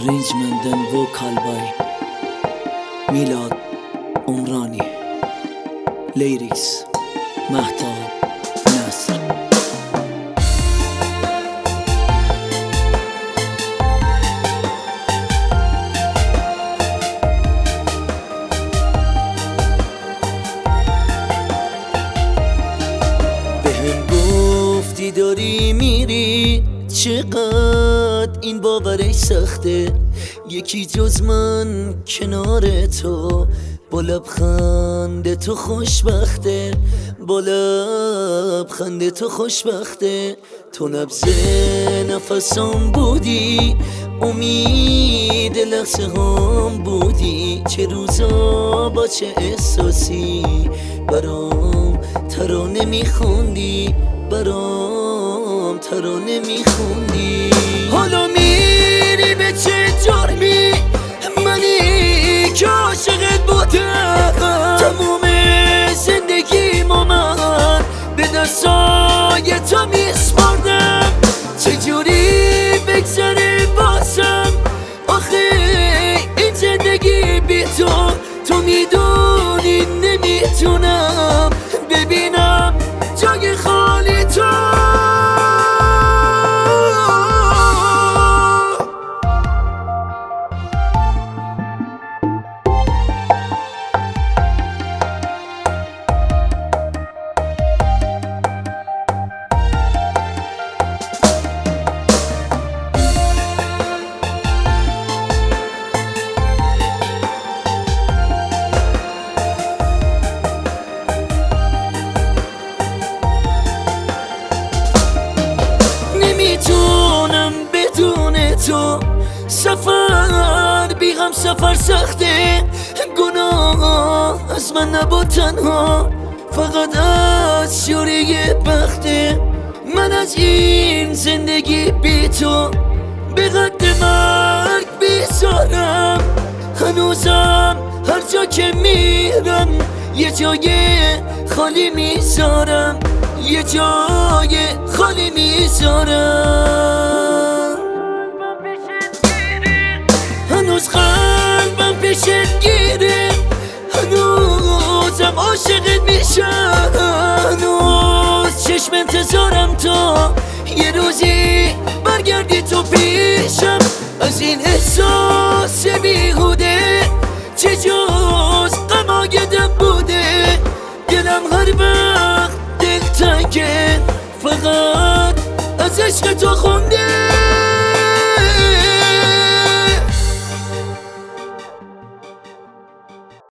Arrangement and vocal by Milad Umrani. Lyrics Mahtab Nasr. بهم گفتی داری میری، چقدر این باورش سخته. یکی جز من کنار تو، با لبخند تو خوشبخته، با لبخند تو خوشبخته. تو نبض نفسم بودی، امید لحظه هم بودی. چه روزا با چه احساسی برام ترانه میخوندی، برام ترانه میخوندی. حالا میری به چه جرمی؟ منی که عاشقت بودم، تموم زندگیمو من به دستای تو میسپردم. چجوری بگذره بازم آخه این زندگی بی تو؟ تو میدونی نمیتونم ببینم جای خالی تو. نمیتونم بدون تو، سفر بی هم سفر سخته. گناه از من نبود تنها، فقط از شوره بخته. من از این زندگی بی تو به قد مرگ بیزارم. هنوزم هر جا که میرم یه جای خالی میذارم، یه جای خالی میذارم. هنوز قلبم پیشت گیره، هنوزم عاشقت میشم. هنوز چشم انتظارم تا یه روزی برگردی تو پیشم. از این احساس بیهوده چه جز غماگدم بوده. دلم هر وقت دلتنگه فقط از عشق تو خونده.